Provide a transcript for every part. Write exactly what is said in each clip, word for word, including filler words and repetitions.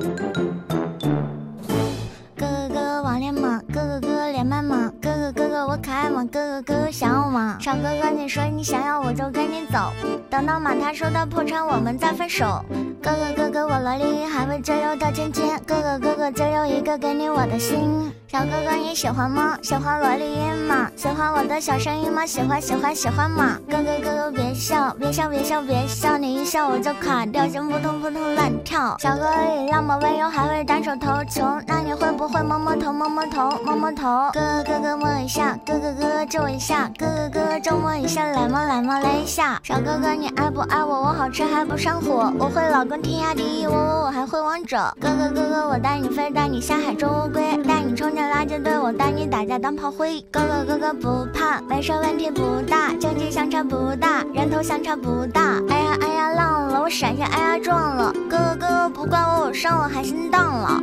哥哥哥哥网恋吗？哥哥哥哥连麦吗？哥哥哥哥我可爱吗？哥哥哥哥想要吗？小哥哥你说你想要我就跟你走，等到马他说的破产我们再分手。哥哥哥哥我萝莉还会只有的尖尖，哥哥哥哥只有一个给你我的心。小哥哥你喜欢吗？喜欢萝莉音吗？喜欢我的小声音吗？喜欢喜欢喜欢吗？哥哥哥哥别笑别笑别笑别笑，你一笑我就卡掉，心扑通扑通乱跳。小哥哥你那么温柔还会单手投球，那你会不会摸摸头摸摸头摸摸头？哥哥哥哥摸一下，哥哥哥哥皱一下，哥哥哥哥皱摸一下，来摸来摸来一下。小哥哥你爱不爱我？我好吃还不上火，我会老公天下第一，我我我还会王者。哥哥哥哥我带你飞，带你下海捉乌龟，带你冲进垃圾堆，我带你打架当炮灰。哥哥哥哥不怕，没事问题不大，经济相差不大，人头相差不大。哎呀哎呀浪了，我闪现哎呀撞了，哥哥哥哥不怪我，我上了海心荡了。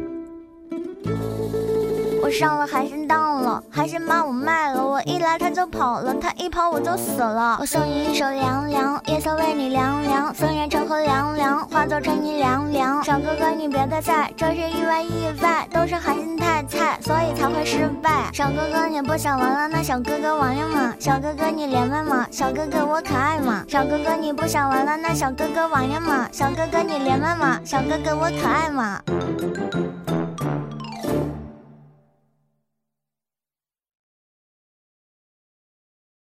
我上了海鲜档了，海鲜把我卖了，我一来他就跑了，他一跑我就死了。我送你一首凉凉，夜色为你凉凉，虽然成河凉凉，化作成你凉凉。小哥哥你别再猜，这是意外意外，都是海鲜太菜，所以才会失败。小哥哥你不想玩了，那小哥哥玩了吗？小哥哥你连麦吗？小哥哥我可爱吗？小哥哥你不想玩了，那小哥哥玩了吗？小哥哥你连麦吗？小哥哥我可爱吗？